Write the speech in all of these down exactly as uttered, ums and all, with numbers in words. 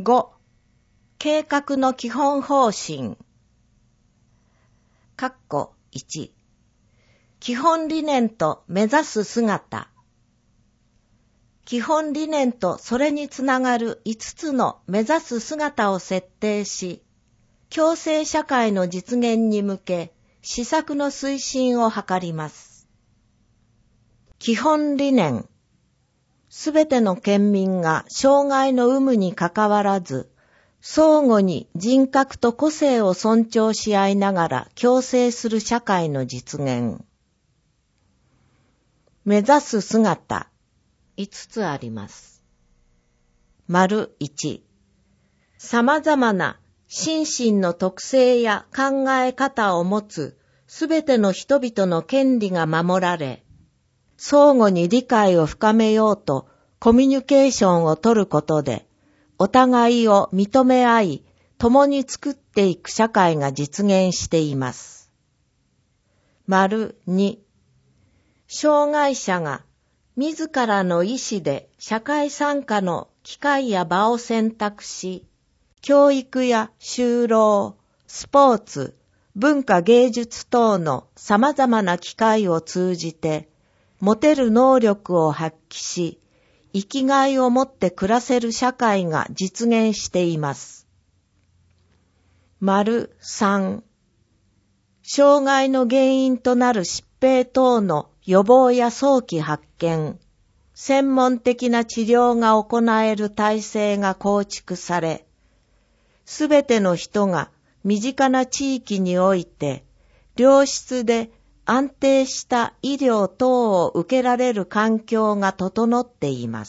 ご、計画の基本方針。括弧いち、基本理念と目指す姿。基本理念とそれにつながるいつつの目指す姿を設定し、共生社会の実現に向け、施策の推進を図ります。基本理念。すべての県民が障害の有無にかかわらず、相互に人格と個性を尊重し合いながら共生する社会の実現。目指す姿、いつつあります。丸いち、様々な心身の特性や考え方を持つすべての人々の権利が守られ、相互に理解を深めようとコミュニケーションを取ることで、お互いを認め合い、共に作っていく社会が実現しています。丸に、障害者が自らの意思で社会参加の機会や場を選択し、教育や就労、スポーツ、文化芸術等の様々な機会を通じて、持てる能力を発揮し、生きがいを持って暮らせる社会が実現しています。丸さん、障害の原因となる疾病等の予防や早期発見、専門的な治療が行える体制が構築され、すべての人が身近な地域において、良質で安定した医療等を受けられる環境が整っています。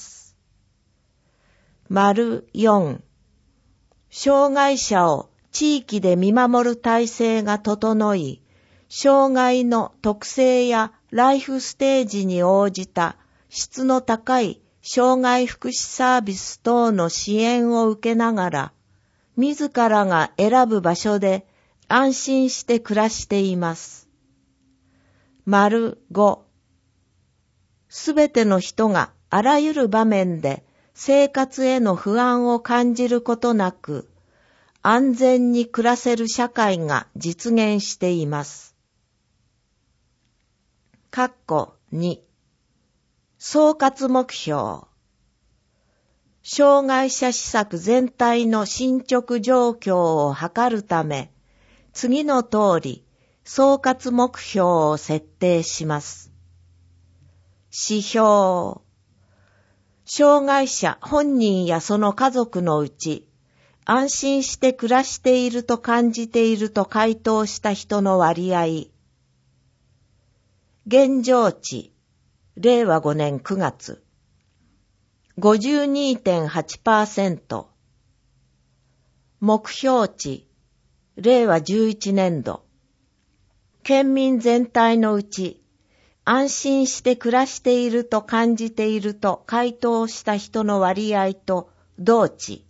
丸よん、障害者を地域で見守る体制が整い、障害の特性やライフステージに応じた質の高い障害福祉サービス等の支援を受けながら、自らが選ぶ場所で安心して暮らしています。丸ご、すべての人があらゆる場面で生活への不安を感じることなく、安全に暮らせる社会が実現しています。括弧に、総括目標。障害者施策全体の進捗状況を図るため、次の通り、総括目標を設定します。指標。障害者本人やその家族のうち、安心して暮らしていると感じていると回答した人の割合。現状値、れいわごねんくがつ、ごじゅうにてんはちパーセント。目標値、れいわじゅういちねんど。県民全体のうち、安心して暮らしていると感じていると回答した人の割合と同値。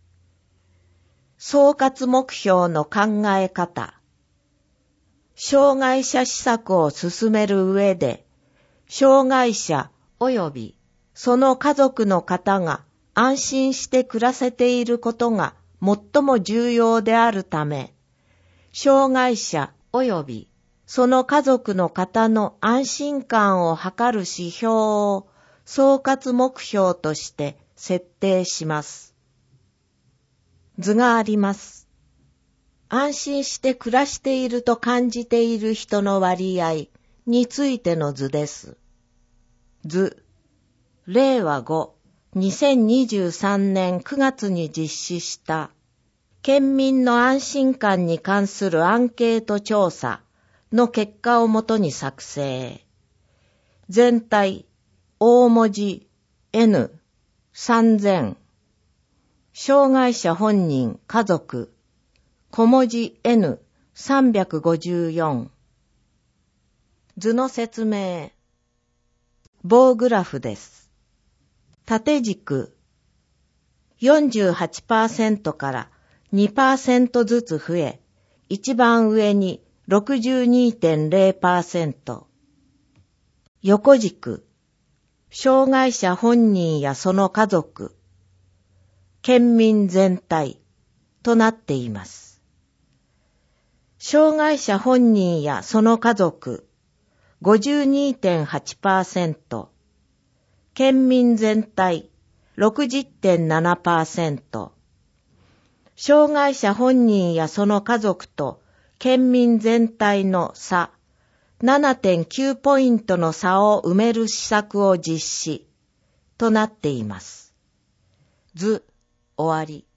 総括目標の考え方。障害者施策を進める上で、障害者及びその家族の方が安心して暮らせていることが最も重要であるため、障害者及びその家族の方の安心感を図る指標を総括目標として設定します。図があります。安心して暮らしていると感じている人の割合についての図です。図、れいわご、にせんにじゅうさんねんくがつに実施した県民の安心感に関するアンケート調査の結果をもとに作成。全体、大文字 エヌさんぜん。障害者本人、家族、小文字 エヌさんびゃくごじゅうよん。図の説明。棒グラフです。縦軸、よんじゅうはちパーセント から にパーセント ずつ増え、一番上に ろくじゅうにてんれいパーセント。横軸、障害者本人やその家族、 県民全体となっています。障害者本人やその家族 ごじゅうにてんはちパーセント、県民全体 ろくじゅうてんななパーセント、障害者本人やその家族と県民全体の差 ななてんきゅう ポイントの差を埋める施策を実施となっています。図終わり。